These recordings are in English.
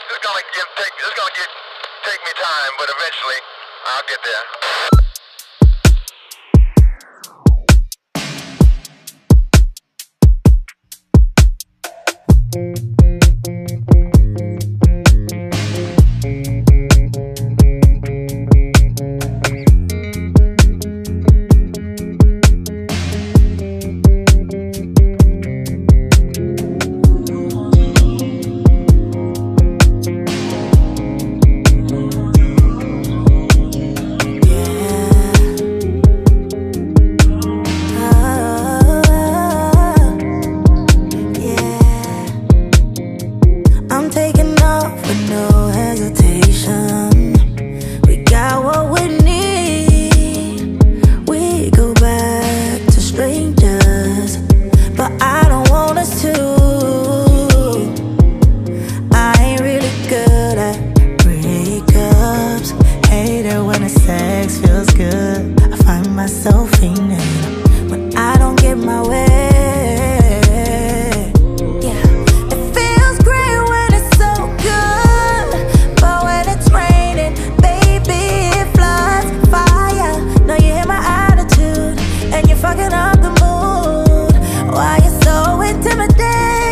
It's gonna take me time, but eventually I'll get there. Sex feels good. I find myself fiending when I don't get my way. Yeah, it feels great when it's so good, but when it's raining, baby, it floods fire. Know you hear my attitude, and you're fucking up the mood. Why you so intimidated?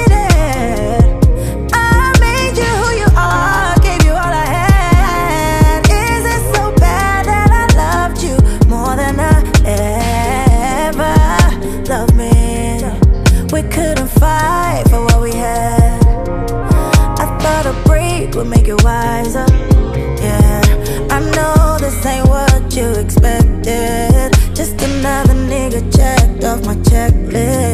I made you who you are, gave you all I had. Is it so bad that I loved you more than I ever loved me? We couldn't fight for what we had. I thought a break would make you wiser. Yeah, I know this ain't what you expected. Just another nigga checked off my checklist.